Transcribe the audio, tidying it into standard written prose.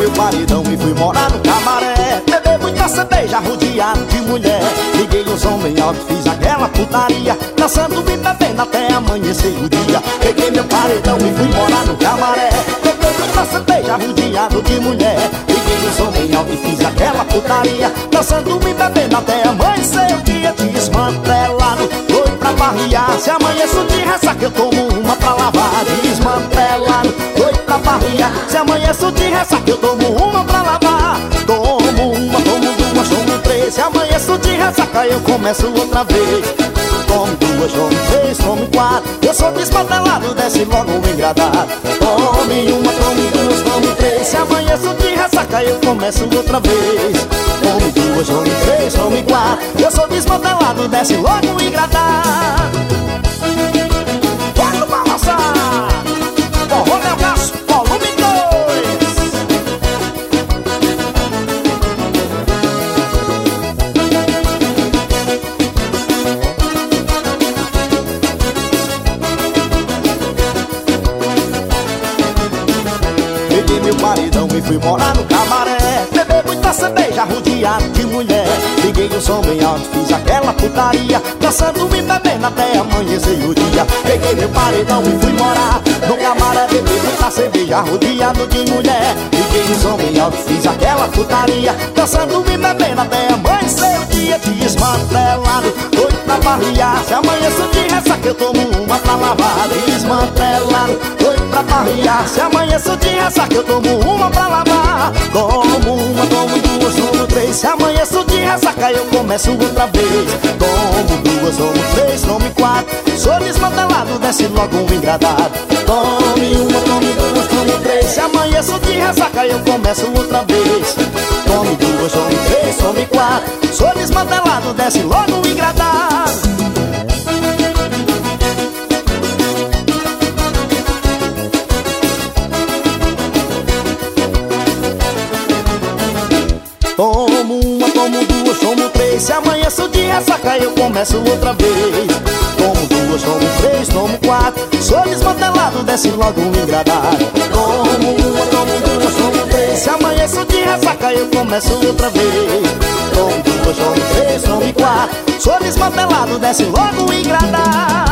meu paredão e fui morar no Camaré. Beber muita cerveja, rodeado de mulher. Liguei o som bem alto, fiz aquela putaria, dançando e bebendo até amanhecer o dia. Peguei meu paredão e fui morar no Camaré. Beber muita cerveja, rodeado de mulher. Liguei o som bem alto e fiz aquela putaria, dançando e bebendo até amanhecer o dia. Desmantelado, doido pra barriar. Se amanheço de ressaca eu tomo uma pra lavar. Desmantelado, doido pra barriar. Se amanheço de ressaca eu tomo uma pra lavar. Tomo uma, tomo duas, tomo três. Se amanheço de ressaca eu começo outra vez. Tomo duas, tomo três, tomo quatro. Eu sou desmantelado, desce logo o engradado. Tome uma, tome duas, tome três. Se amanheço de ressaca eu começo outra vez. Tome duas, tome três, tome quatro. Eu sou desmantelado, desce logo o engradado. Quero balançar. Forró Léo Gasso, volume 2. Peguei meu paredão e fui morar no Camaré. Beber muita cerveja, rodeado de mulher. Liguei o som bem alto, fiz aquela putaria, dançando e bebendo até amanhecer o dia. Peguei meu paredão e fui morar no Camaré. Beber muita cerveja, rodeado de mulher. Liguei o som bem alto, fiz aquela putaria, dançando e bebendo até amanhecer o dia. Desmantelado, doido pra barriar. Se amanheço de ressaca eu tomo uma pra lavar. Desmantelado, doido pra barriar. Se amanheço de ressaca eu tomo uma pra lavar. Tomo uma, tomo duas, tomo três. Se amanheço de ressaca eu começo outra vez. Tomo duas, tomo três, tomo quatro. Sou desmantelado, desce logo um engradado. Tome uma, tome duas, tome três. Se amanheço de ressaca eu começo outra vez. Tome duas, tome três, tome quatro. Sou desmantelado, desce logo um engradado. Tomo uma, tomo duas, tomo três. Se amanheço de ressaca eu começo outra vez. Tomo duas, tomo três, tomo quatro. Sou desmantelado, desce logo um engradado. Tomo uma, tomo duas, tomo três. Se amanheço de ressaca eu começo outra vez. Tomo duas, tomo três, tomo quatro. Sou desmantelado, desce logo um engradado.